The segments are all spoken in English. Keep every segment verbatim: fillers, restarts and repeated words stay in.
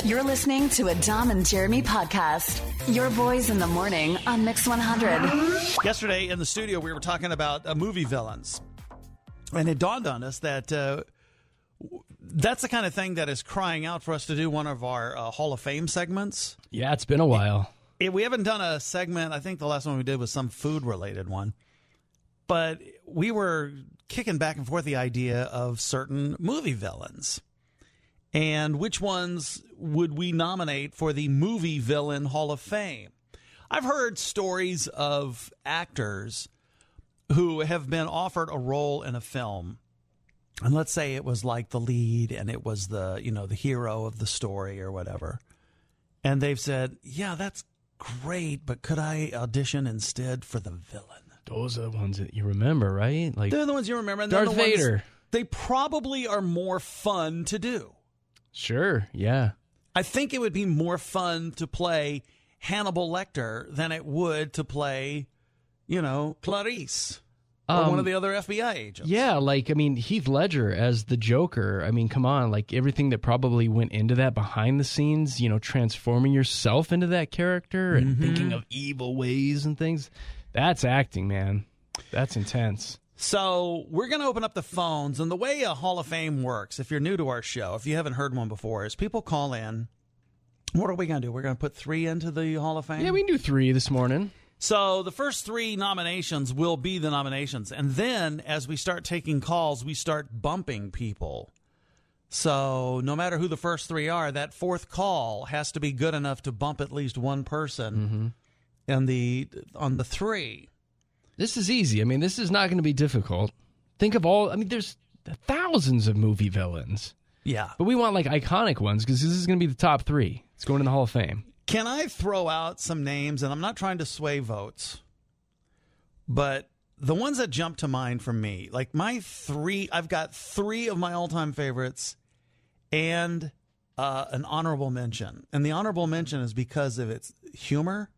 You're listening to a Dom and Jeremy podcast. Your boys in the morning on Mix one hundred. Yesterday in the studio, we were talking about uh, movie villains. And it dawned on us that uh, that's the kind of thing that is crying out for us to do one of our uh, Hall of Fame segments. Yeah, it's been a while. It, it, we haven't done a segment. I think the last one we did was some food-related one. But we were kicking back and forth the idea of certain movie villains. And which ones would we nominate for the Movie Villain Hall of Fame? I've heard stories of actors who have been offered a role in a film. And let's say it was like the lead and it was the, you know, the hero of the story or whatever. And they've said, yeah, that's great, but could I audition instead for the villain? Those are the ones that you remember, right? Like They're the ones you remember. And Darth the ones, Vader. They probably are more fun to do. Sure, yeah. I think it would be more fun to play Hannibal Lecter than it would to play, you know, Clarice or Um, one of the other F B I agents. Yeah, like, I mean, Heath Ledger as the Joker. I mean, come on, like everything that probably went into that behind the scenes, you know, transforming yourself into that character and Mm-hmm. thinking of evil ways and things. That's acting, man. That's intense. So we're going to open up the phones. And the way a Hall of Fame works, if you're new to our show, if you haven't heard one before, is people call in. What are we going to do? We're going to put three into the Hall of Fame? Yeah, we can do three this morning. So the first three nominations will be the nominations. And then as we start taking calls, we start bumping people. So no matter who the first three are, that fourth call has to be good enough to bump at least one person Mm-hmm. in the on the three. This is easy. I mean, this is not going to be difficult. Think of all, I mean, there's thousands of movie villains. Yeah. But we want, like, iconic ones because this is going to be the top three. It's going in the Hall of Fame. Can I throw out some names? And I'm not trying to sway votes, but the ones that jump to mind from me, like my three, I've got three of my all-time favorites and uh, an honorable mention. And the honorable mention is because of its humor.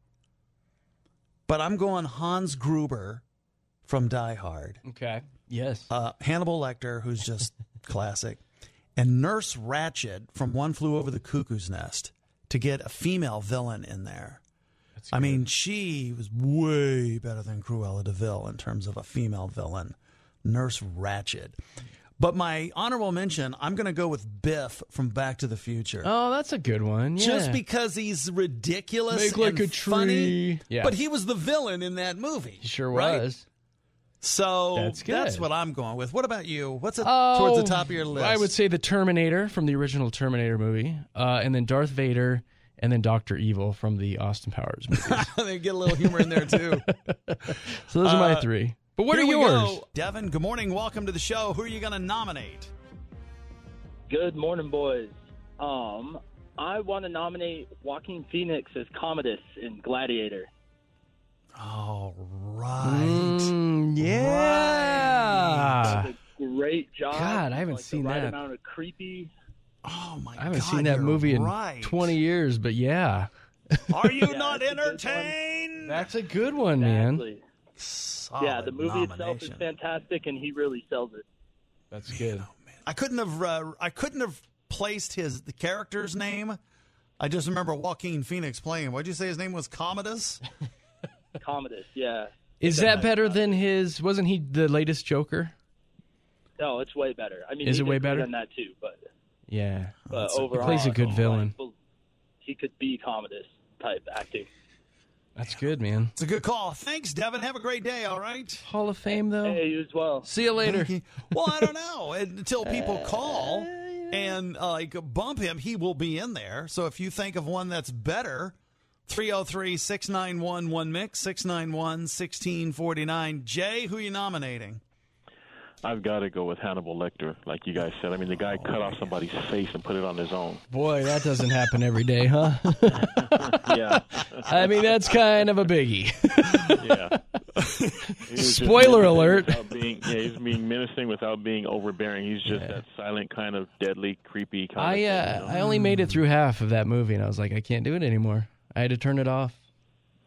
But I'm going Hans Gruber from Die Hard. Okay. Yes. Uh, Hannibal Lecter, who's just classic. And Nurse Ratched from One Flew Over the Cuckoo's Nest to get a female villain in there. That's I good. mean, she was way better than Cruella de Vil in terms of a female villain. Nurse Ratched. But my honorable mention, I'm going to go with Biff from Back to the Future. Oh, that's a good one. Yeah. Just because he's ridiculous Make like and a tree. funny. Yeah. But he was the villain in that movie. He sure right? was. So That's that's, good. what I'm going with. What about you? What's it Oh, towards the top of your list? I would say the Terminator from the original Terminator movie, uh, and then Darth Vader, and then Doctor Evil from the Austin Powers movies. they get a little humor in there too. So those are my Uh, three. But what Here are we yours? go. Devin, good morning. Welcome to the show. Who are you going to nominate? Good morning, boys. Um, I want to nominate Joaquin Phoenix as Commodus in Gladiator. All right. Mm, yeah. Does a great job. God, I haven't like, seen the right that. amount of creepy. Oh, my God. I haven't seen that you're movie in right. twenty years, but yeah. Are you Yeah, not that's a good one. entertained? That's a good one, man. Exactly. Solid Yeah, the movie itself is nomination. fantastic, and he really sells it. That's good. I couldn't have uh, I couldn't have placed his the character's name. I just remember Joaquin Phoenix playing. What'd you say his name was? Commodus? Commodus, yeah. Is that better than his? Wasn't he the latest Joker? No, it's way better. I mean, Is he it way did good better? than that too, but Yeah. but That's a- he overall, plays a I good don't villain. like- he could be Commodus type acting. That's good, man. It's a good call. Thanks, Devin. Have a great day, all right? Hall of Fame, though. Hey, you as well. See you later. Well, I don't know. Until people call and uh, like bump him, he will be in there. So if you think of one that's better, three oh three, six nine one, one mix, six nine one, one six four nine. Jay, who are you nominating? I've got to go with Hannibal Lecter, like you guys said. I mean, the guy cut off somebody's face and put it on his own. Boy, that doesn't happen every day, huh? Yeah. I mean, that's kind of a biggie. Yeah. He was just Spoiler menacing alert. without Being, yeah, he's being menacing without being overbearing. He's just Yeah. that silent, kind of deadly, creepy kind I of uh, thing. You know? I only made it through half of that movie, and I was like, I can't do it anymore. I had to turn it off.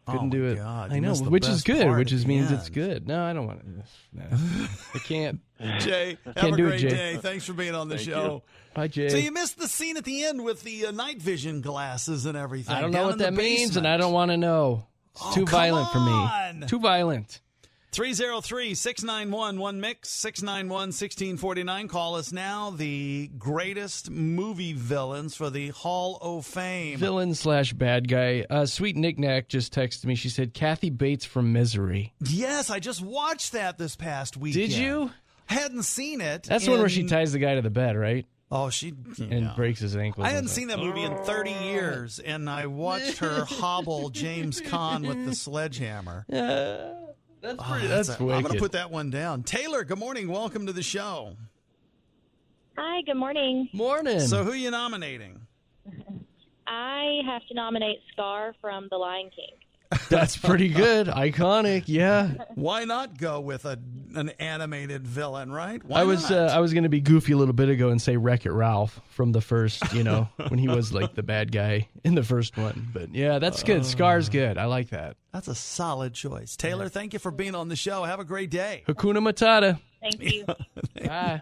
Couldn't Oh, do my it. God. I You know, missed the which is best good, part which at is the means it's end. good. No, I don't want to. No, I can't. Jay, have Can't a do it, great Jay. day. Thanks for being on the Thank show. Hi, Jay. So you missed the scene at the end with the uh, night vision glasses and everything. I don't know down what in the that means, and I basement. don't want to know. It's Oh, too come violent for on. me. Too violent. three oh three, six nine one, one mix, six nine one, one six four nine. Call us now. The greatest movie villains for the Hall of Fame. Villain slash bad guy. Uh, Sweet Knickknack just texted me. She said, Kathy Bates from Misery. Yes, I just watched that this past weekend. Did you? Hadn't seen it. That's the one where she in- ties the guy to the bed, right? Oh, she And yeah. breaks his ankles. I and hadn't stuff. seen that movie in thirty years, and I watched her hobble James Caan with the sledgehammer. Yeah, that's Oh, pretty. that's a- I'm wicked. going to put that one down. Taylor, good morning. Welcome to the show. Hi, good morning. Morning. So, who are you nominating? I have to nominate Scar from The Lion King. That's pretty good. Iconic. Yeah. Why not go with a an animated villain, right? Why I was not? uh, I was going to be goofy a little bit ago and say Wreck-It Ralph from the first, you know, when he was like the bad guy in the first one. But yeah, that's good. Scar's good. I like that. That's a solid choice. Taylor, thank you for being on the show. Have a great day. Hakuna Matata. Thank you. Bye.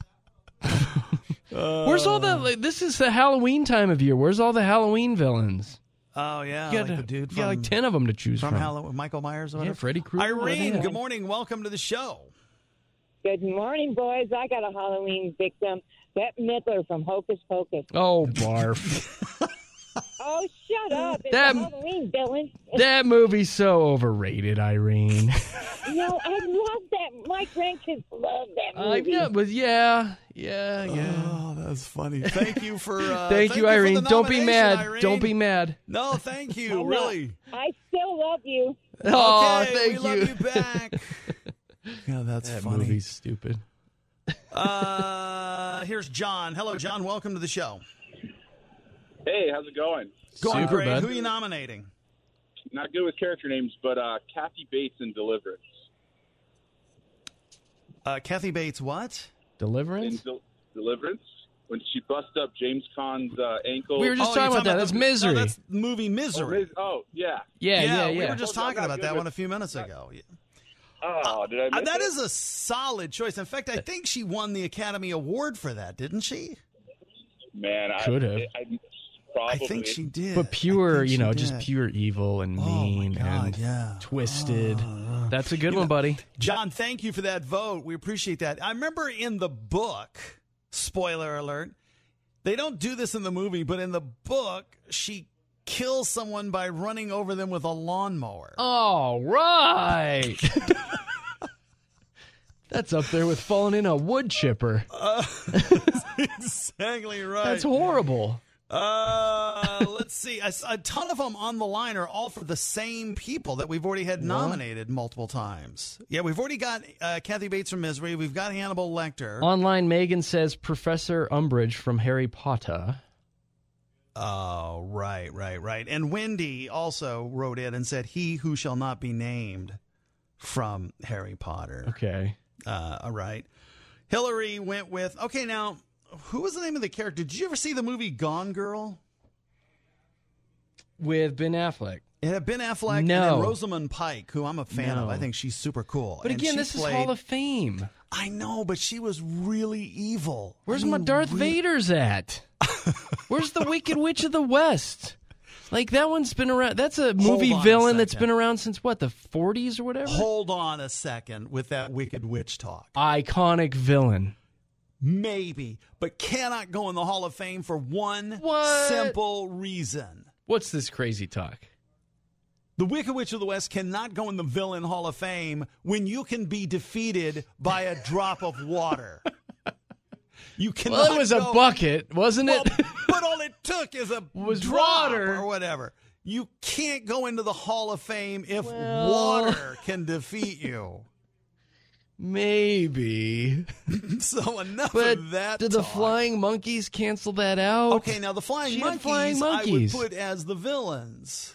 Where's all the? Like, this is the Halloween time of year. Where's all the Halloween villains? Oh, yeah. You got, like the dude you from, got like ten of them to choose from from. Halloween, Michael Myers or Yeah, whatever. Freddy Krueger. Irene, Yeah. good morning. Welcome to the show. Good morning, boys. I got a Halloween victim, Bette Midler from Hocus Pocus. Oh, barf. Oh, shut up. It's That- a Halloween villain. That movie's so overrated, Irene. You know, I love that. My grandkids love that I movie. know, but yeah, yeah, yeah. Oh, that's funny. Thank you for uh, thank, you, for Irene. the Don't be nomination, mad. Irene. Don't be mad. No, thank you. I'm not. really. I still love you. Oh, okay, thank we you. love you back. Yeah, that's That funny. movie's stupid. Uh, here's John. Hello, John. Welcome to the show. Hey, how's it going? Going Super, great. bud. Who are you nominating? Not good with character names, but uh, Kathy Bates in Deliverance. Uh, Kathy Bates, what? In Deliverance? Del- Deliverance, when she busted up James Caan's uh, ankle. We were just Oh, talking you're about that. That's the- Misery. No, that's the movie oh, Misery. Miz- oh, yeah. yeah, yeah, yeah. we were just Well, talking not about good that with- one a few minutes ago. Yeah. Oh, did I Uh, miss that it? is a solid choice. In fact, I think she won the Academy Award for that, didn't she? Man, I Could have. I, I, probably. I think she did. but I pure, think you she know, just did. pure evil and Oh, my mean God, and yeah. twisted. Oh, That's a good one, buddy. John, thank you for that vote. We appreciate that. I remember in the book, spoiler alert, they don't do this in the movie, but in the book, she kills someone by running over them with a lawnmower. All right. That's up there with falling in a wood chipper. Uh, exactly right. That's horrible. Uh, let's see. A, a ton of them on the line are all for the same people that we've already had nominated multiple times. Yeah, we've already got uh, Kathy Bates from Misery. We've got Hannibal Lecter. Online, Megan says Professor Umbridge from Harry Potter. Oh, right, right, right. And Wendy also wrote in and said, "He who shall not be named" from Harry Potter. Okay. Uh, all right. Hillary went with, okay, now, who was the name of the character? Did you ever see the movie Gone Girl? With Ben Affleck. It had Ben Affleck No. and then Rosamund Pike, who I'm a fan No. of. I think she's super cool. But And again, she this played- is Hall of Fame. I know, but she was really evil. Where's I my mean, Darth re- Vader's at? Where's the Wicked Witch of the West? Like, that one's been around. That's a movie on a villain that's second. been around since, what, the forties or whatever? Hold on a second with that Wicked Witch talk. Iconic villain. Maybe, but cannot go in the Hall of Fame for one What? simple reason. What's this crazy talk? The Wicked Witch of the West cannot go in the Villain Hall of Fame when you can be defeated by a drop of water. You cannot Well, it was a go- bucket, wasn't Well, it? but all it took is a Was drop water. or whatever. You can't go into the Hall of Fame if Well- water can defeat you. Maybe. So enough But of that. did the talk. Flying Monkeys cancel that out? Okay, now the Flying She had Monkeys, flying monkeys. I would put as the villains.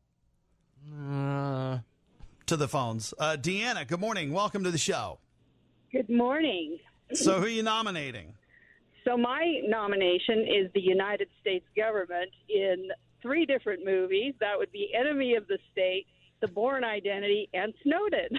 Uh, To the phones. Uh, Deanna, good morning. Welcome to the show. Good morning. So who are you nominating? So my nomination is the United States government in three different movies. That would be Enemy of the State, The Bourne Identity, and Snowden.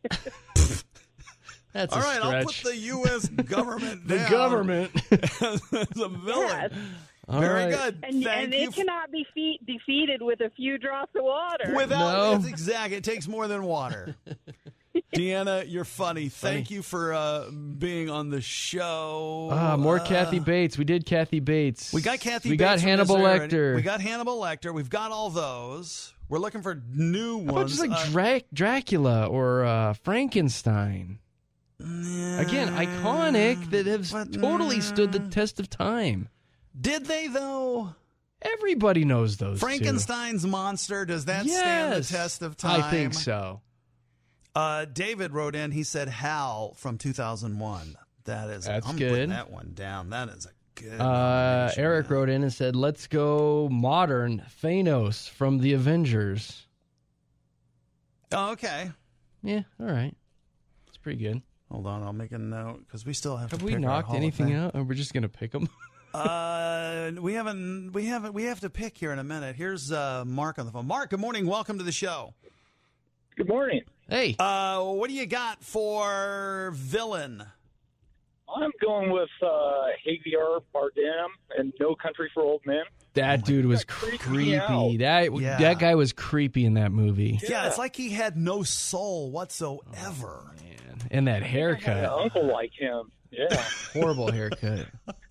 That's All a right, I'll put stretch. the U S government The down government. as a villain. Yes. All Very right. good. And, Thank and you. it cannot be fe- defeated with a few drops of water. Without No. that's exact. It takes more than water. Deanna, you're funny. Thank Funny. you for uh, being on the show. Ah, more Uh, Kathy Bates. We did Kathy Bates. We got Kathy. We Bates got from Hannibal Missouri already. Lecter. We got Hannibal Lecter. We've got all those. We're looking for new How about ones. just like Uh, Dra- Dracula or uh, Frankenstein? Again, iconic that have But, totally nah. stood the test of time. Did they though? Everybody knows those two. Frankenstein's monster. Does that stand the Yes. test of time? I think so. Uh, David wrote in. He said Hal from two thousand one. That is. That's I'm good. putting that one down. That is a good. Uh, nomination, Eric man. wrote in and said, "Let's go modern Thanos from the Avengers." Oh, okay. Yeah, all right. It's pretty good. Hold on, I'll make a note because we still have, Have to we pick our knocked Hall of anything Fame. out, or we're just gonna pick them? Uh, we haven't. We haven't. We have to pick here in a minute. Here's uh, Mark on the phone. Mark, good morning. Welcome to the show. Good morning. Hey, Uh, what do you got for villain? I'm going with uh, Javier Bardem and No Country for Old Men. that dude was that creeped creepy. me out. That Yeah. that guy was creepy in that movie. Yeah. it's like he had no soul whatsoever. Man. And that I had an haircut, uncle like him. Yeah. horrible haircut.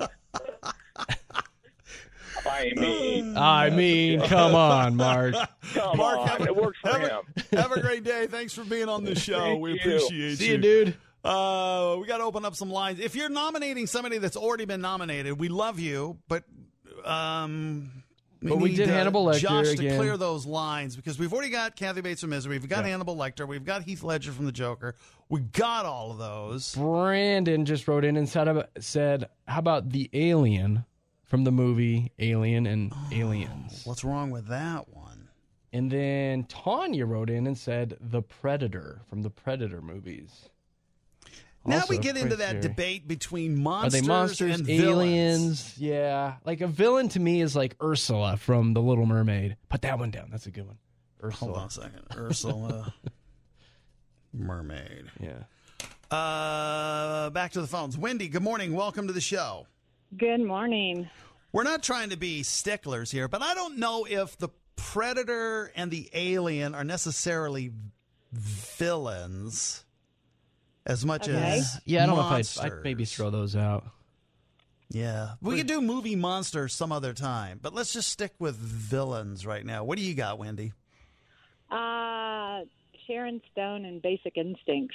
I mean, I mean, come on, Mark. come Mark, on. have a- It works for have a- him. Have a great day. Thanks for being on the show. Thank we you. appreciate See you, dude. Uh, we got to open up some lines. If you're nominating somebody that's already been nominated, we love you, but um, But we need, did uh, Hannibal Lecter Josh to again. clear those lines because we've already got Kathy Bates from Misery, we've got Yeah. Hannibal Lecter, we've got Heath Ledger from The Joker, we got all of those. Brandon just wrote in and said, said, "How about the alien from the movie Alien and Aliens?" What's wrong with that one? And then Tanya wrote in and said, "The Predator from the Predator movies." Now Also we get into quite that scary. debate between Are monsters, they monsters, and aliens? villains. Yeah. Like a villain to me is like Ursula from The Little Mermaid. Put that one down. That's a good one. Ursula. Hold on a second. Ursula, mermaid. Yeah. Uh, back to the phones. Wendy, good morning. Welcome to the show. Good morning. We're not trying to be sticklers here, but I don't know if the Predator and the Alien are necessarily villains as much Okay. as Yeah, I don't know monsters. if I'd, I'd maybe throw those out. Yeah, we could do movie monsters some other time, but let's just stick with villains right now. What do you got, Wendy? Uh, Sharon Stone and Basic Instincts.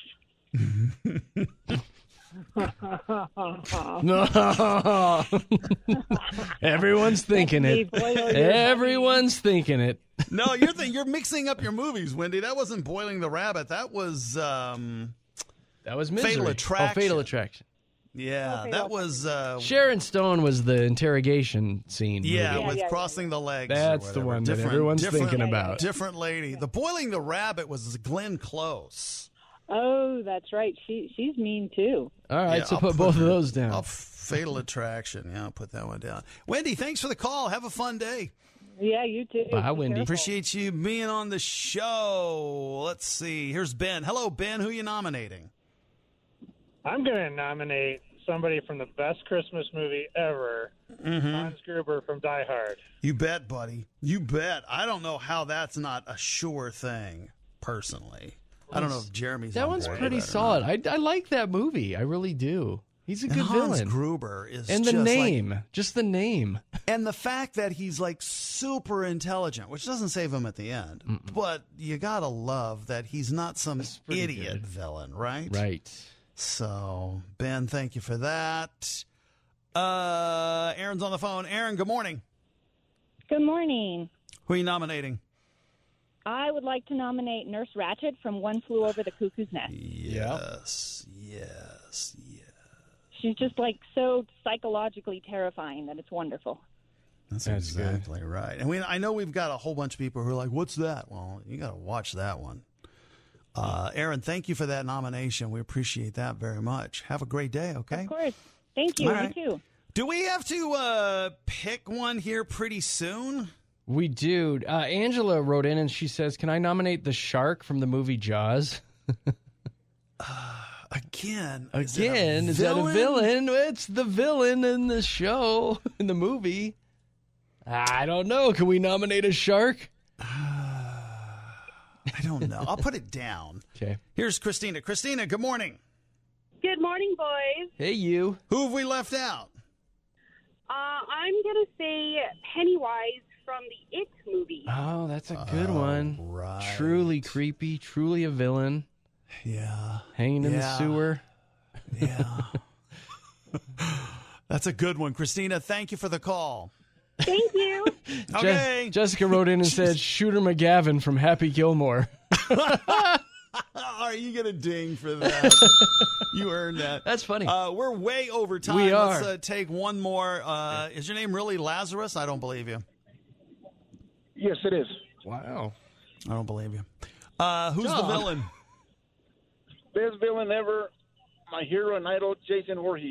No. Everyone's thinking it. Everyone's thinking it. No, you're th- you're mixing up your movies, Wendy. That wasn't Boiling the Rabbit. That was um, That was Misery. Fatal Oh, Attraction. Fatal Attraction. yeah, Okay, that well- was uh, Sharon Stone was the interrogation scene. yeah, movie. Yeah, with yeah, crossing the legs. or That's the whatever. one that Different- everyone's different- thinking about. Different lady. The Boiling the Rabbit was Glenn Close. Oh, that's right. She she's mean too. All right, Yeah, so I'll put both her- of those down. I'll- Fatal Attraction. Yeah, I'll put that one down. Wendy, thanks for the call. Have a fun day. Yeah, you too. Bye, Be Wendy. careful. Appreciate you being on the show. Let's see. Here's Ben. Hello, Ben. Who are you nominating? I'm going to nominate somebody from the best Christmas movie ever, Mm-hmm. Hans Gruber from Die Hard. You bet, buddy. You bet. I don't know how that's not a sure thing, personally. I don't know if Jeremy's That on one's board pretty with that or solid. not. I, I like that movie. I really do. He's a And good Hans villain. Gruber is and the just name. like- just the name. and the fact that he's like super intelligent, which doesn't save him at the end. Mm-mm. But you gotta love that he's not some That's pretty idiot good. villain, right? Right. So, Ben, thank you for that. Uh, Aaron's on the phone. Aaron, good morning. Good morning. Who are you nominating? I would like to nominate Nurse Ratched from One Flew Over the Cuckoo's Nest. Yes, yes, yes. She's just like so psychologically terrifying that it's wonderful. That's, That's good. exactly right. And we, I know we've got a whole bunch of people who are like, what's that? Well, you got to watch that one. Uh, Aaron, thank you for that nomination. We appreciate that very much. Have a great day, okay? Of course. Thank you. All You right. too. Do we have to uh, pick one here pretty soon? We do. Uh, Angela wrote in and she says, can I nominate the shark from the movie Jaws? uh, again. Again? Is, is that a villain? It's the villain in the show, in the movie. I don't know. Can we nominate a shark? Uh, I don't know. I'll put it down. Okay. Here's Christina. Christina, good morning. Good morning, boys. Hey, you. Who have we left out? Uh, I'm going to say Pennywise from the It movie. Oh, that's a good oh, one. Right. Truly creepy, truly a villain. Yeah. Hanging in yeah. the sewer. Yeah. That's a good one. Christina, thank you for the call. Thank you. Okay. Je- Jessica wrote in and said, Shooter McGavin from Happy Gilmore. Are you going to ding for that? You earned that. That's funny. Uh, we're way over time. We are. Let's uh, take one more. Uh, is your name really Lazarus? I don't believe you. Yes, it is. Wow. I don't believe you. Uh, who's John. the villain? Best villain ever, my hero and idol, Jason Voorhees.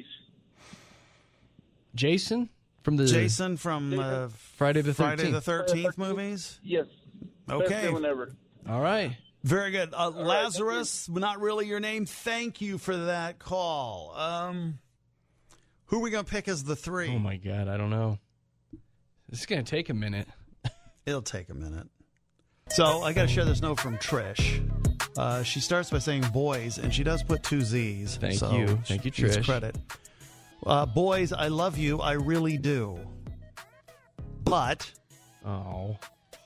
Jason? From the Jason from uh, Friday the Friday thirteenth. the thirteenth movies? Yes. Okay. Best villain ever. All right. Very good. Uh, right, Lazarus, not really your name. Thank you for that call. Um, who are we going to pick as the three? Oh, my God. I don't know. This is going to take a minute. It'll take a minute. So I got to share this note from Trish. Uh, she starts by saying boys, and she does put two Z's. Thank so you. Thank you, she gets Trish. credit. Uh, boys, I love you. I really do. But Oh.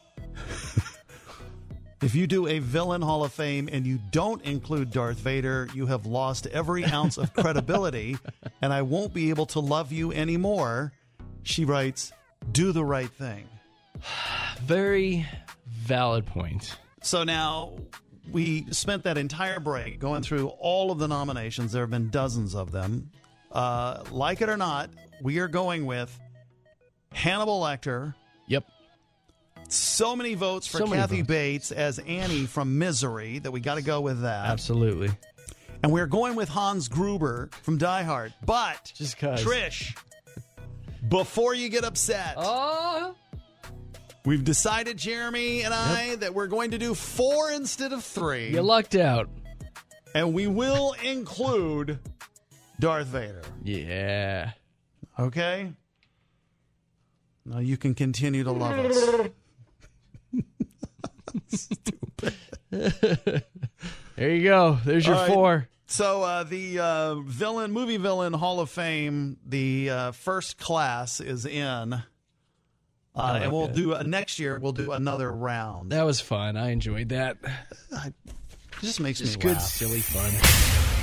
if you do a Villain Hall of Fame and you don't include Darth Vader, you have lost every ounce of credibility, and I won't be able to love you anymore. She writes, do the right thing. Very valid point. So now we spent that entire break going through all of the nominations. There have been dozens of them. Uh, like it or not, we are going with Hannibal Lecter. Yep. So many votes for So many Kathy votes. Bates as Annie from Misery that we got to go with that. Absolutely. And we're going with Hans Gruber from Die Hard. But, Just 'cause. Trish, before you get upset, Oh. we've decided, Jeremy and I, that we're going to do four instead of three. You lucked out. And we will include Darth Vader. Yeah. Okay? Now you can continue to love us. Stupid. There you go. There's your All right. four. So uh, the uh, villain, movie villain Hall of Fame, the uh, first class is in. Uh, like and we'll that. do uh, next year. We'll do another round. That was fun. I enjoyed that. It just makes Just me good, laugh. silly fun.